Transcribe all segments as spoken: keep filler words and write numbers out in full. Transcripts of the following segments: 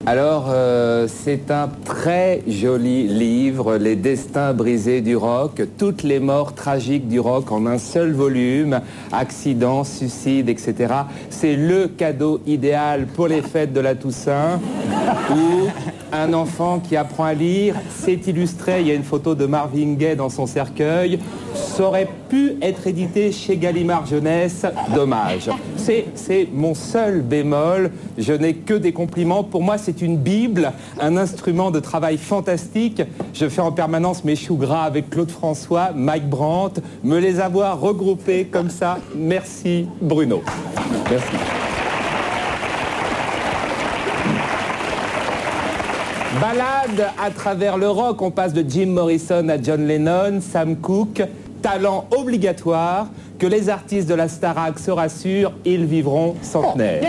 Alors, euh, c'est un très joli livre, Les destins brisés du rock, toutes les morts tragiques du rock en un seul volume, accidents, suicides, et cetera. C'est le cadeau idéal pour les fêtes de la Toussaint, où un enfant qui apprend à lire, c'est illustré, il y a une photo de Marvin Gaye dans son cercueil, ça aurait pu être édité chez Gallimard Jeunesse, dommage. C'est, c'est mon seul bémol, je n'ai que des compliments. Pour moi, c'est une Bible, un instrument de travail fantastique. Je fais en permanence mes choux gras avec Claude François, Mike Brandt. Me les avoir regroupés comme ça, merci Bruno. Merci. Balade à travers le rock, on passe de Jim Morrison à John Lennon, Sam Cooke, talent obligatoire, que les artistes de la Starac se rassurent, ils vivront centenaires.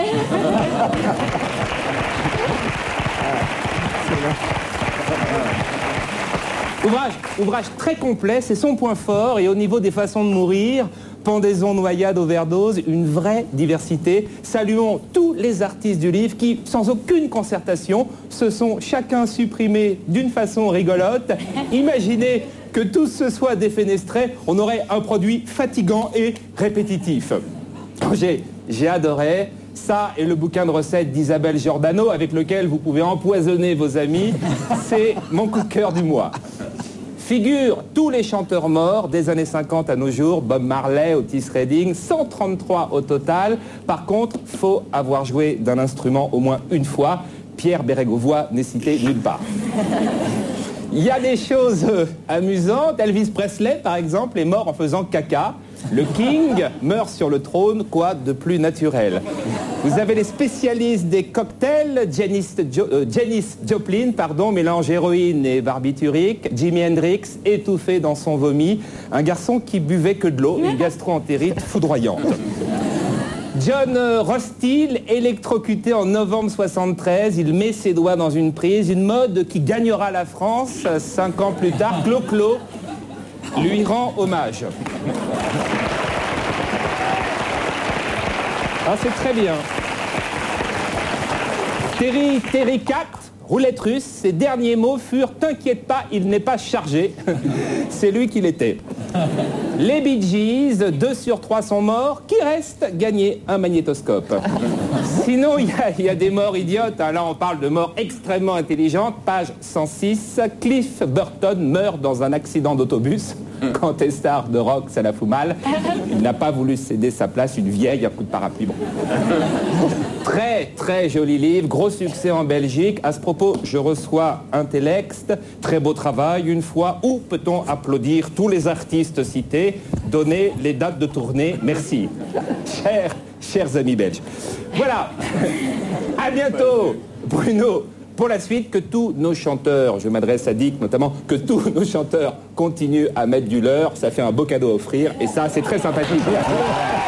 Ouvrage, ouvrage très complet, c'est son point fort, et au niveau des façons de mourir, pendaison, noyade, overdose, une vraie diversité. Saluons tous les artistes du livre qui, sans aucune concertation, se sont chacun supprimés d'une façon rigolote. Imaginez que tous se soient défenestrés, on aurait un produit fatigant et répétitif. J'ai, j'ai adoré. Ça et le bouquin de recettes d'Isabelle Giordano avec lequel vous pouvez empoisonner vos amis. C'est mon coup de cœur du mois. Figurent tous les chanteurs morts des années cinquante à nos jours, Bob Marley, Otis Redding, cent trente-trois au total. Par contre, faut avoir joué d'un instrument au moins une fois. Pierre Bérégovoy n'est cité nulle part. Il y a des choses euh, amusantes. Elvis Presley, par exemple, est mort en faisant caca. Le King meurt sur le trône, quoi de plus naturel. Vous avez les spécialistes des cocktails, Janis, jo- euh, Janis Joplin, pardon, mélange héroïne et barbiturique, Jimi Hendrix, étouffé dans son vomi, un garçon qui buvait que de l'eau, une gastro-entérite foudroyante. John Rothstein, électrocuté en novembre soixante-treize, il met ses doigts dans une prise, une mode qui gagnera la France cinq ans plus tard. Clo-Clo lui rend hommage. Ah, c'est très bien. Terry, Terry Cat, roulette russe, ses derniers mots furent « T'inquiète pas, il n'est pas chargé ». C'est lui qui l'était. Les Bee Gees, deux sur trois sont morts. Qui reste? Gagner un magnétoscope. Sinon, il y, y a des morts idiotes. Hein. Là, on parle de morts extrêmement intelligentes. Page cent six. Cliff Burton meurt dans un accident d'autobus. Quand t'es star de rock, ça la fout mal. Il n'a pas voulu céder sa place, une vieille, un coup de parapluie. Bon. Très, très joli livre. Gros succès en Belgique. À ce propos, je reçois un texte. Très beau travail. Une fois, où peut-on applaudir tous les artistes cités? Donner les dates de tournée. Merci. Chers, chers amis belges. Voilà. À bientôt, Bruno. Pour la suite, que tous nos chanteurs, je m'adresse à Dick notamment, que tous nos chanteurs continuent à mettre du leur, ça fait un beau cadeau à offrir et ça, c'est très sympathique.